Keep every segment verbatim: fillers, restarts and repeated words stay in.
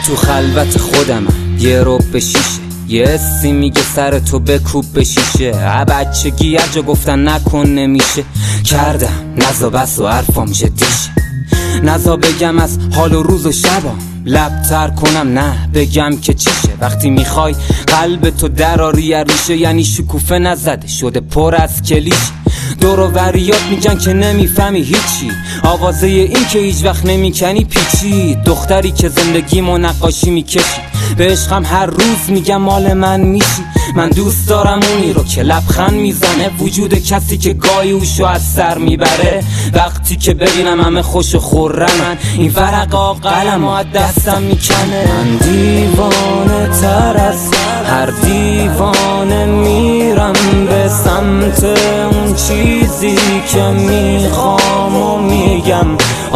تو خلوت خودم یه رب به شیشه، یه حسی میگه سر تو بکوب به شیشه. بچگی هر جا گفتن نکن نمیشه، کردم نزا بس و حرفام جدیشه. نزا بگم از حال و روز و شبام، لب تر کنم نه بگم که چیشه. وقتی میخوای قلب تو دراری ریشه، یعنی شکوفه نزده شده پر از کلیشه. دور و بریات میگن که نمیفهمی هیچی، آوازه این که هیچ وقت نمیکنی پیچی. دختری که زندگیمو نقاشی میکشی، به عشقم هر روز میگم مال من میشی. من دوست دارم اونی رو که لبخند میزنه، وجود کسی که گاهی اوشو از سر میبره. وقتی که ببینم همه خوش و خرمن، این ورقا قلمو از دستم میکنه. من دیوانه تر از هر دیوانه میرم به سمت اون چیزی که میخوام و میگم.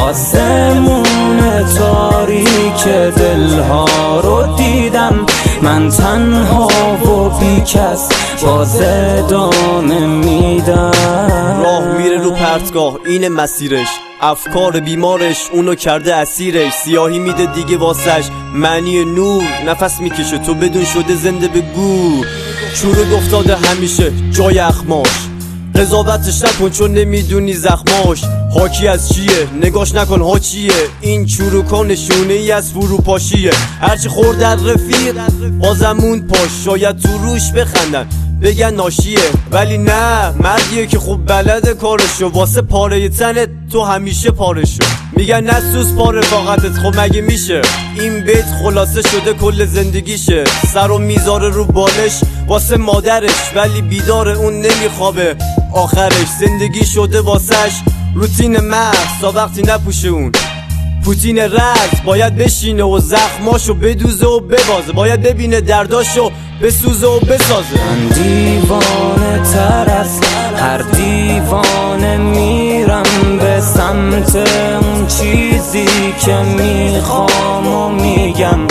آسمون تاریک دلها رو دیدم، من تنها و بی کس باز ادامه میدم. راه میره رو پرتگاه اینه مسیرش، افکار بیمارش اونو کرده اسیرش. سیاهی میده دیگه واسش معنی نور، نفس میکشه تو بدون شده زنده به گور. چورو افتاده همیشه جای اخماش، قضاوتش نکن چون نمیدونی زخماش حاکی از چیه. نگاش نکن ها چیه، این چروکا نشونه ای از فروپاشیه. هرچی خورد در رفیق بازمون پاش، شاید تو روش بخندن بگن ناشیه، ولی نه مردیه که خوب بلده کارشو. واسه پاره تنت تو همیشه پارشو، میگن نسوس پاره رفاقتت. خب مگه میشه این بیت خلاصه شده کل زندگیشه. سر و میذاره رو بالش واسه مادرش، ولی بیداره اون نمیخوابه آخرش. زندگی شده واسش روتین مغز تا وقتی نپوشه اون پوتین رز. باید بشینه و زخماشو بدوزه و ببازه، باید ببینه درداشو بسوزه و بسازه. من دیوانه تر از هر دیوانه میرم به سمت اون چیزی که میخوام و میگم.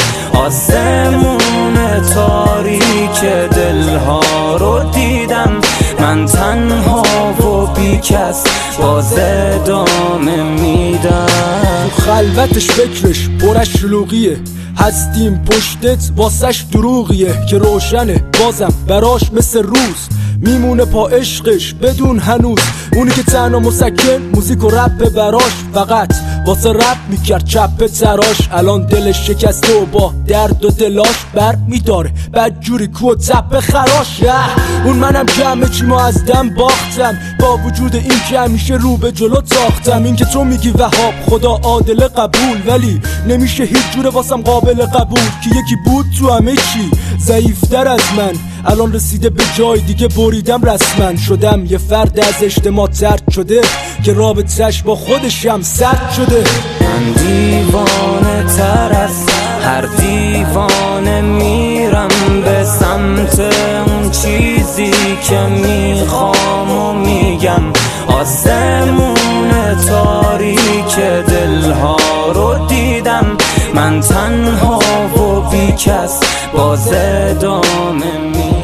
آسمون تاریک دلها رو دیدم، من تنها و بی کس باز ادامه میدم. خلوتش فکرش پرش شلوغیه، هستیم پشتت واسش دروغیه که روشنه بازم براش مثل روز. میمونه پا عشقش بدون هنوز، اونی که تنها مسکن موزیک و رپ براش، فقط واسه رپ میکرد چپ تراش. الان دلش شکسته و با درد و دلاش بر میداره بدجوری کو و تپ خراش. اون منم که همه چی ما از دم باختم، با وجود این که همیشه رو به جلو تاختم. این که تو میگی وهاب خدا عادل قبول، ولی نمیشه هیچ جوره واسم قابل قبول که یکی بود تو همه چی ضعیفتر از من. الان رسیده به جای دیگه بریدم رسما، شدم یه فرد از اجتماع ترد شده که رابطش با خودشم سرد شده. من دیوانه تر از هر دیوانه میرم به سمت اون چیزی که میخوام و میگم. آسمون تاریک دلها رو دیدم، من تنها و بی کس باز ادامه میدم.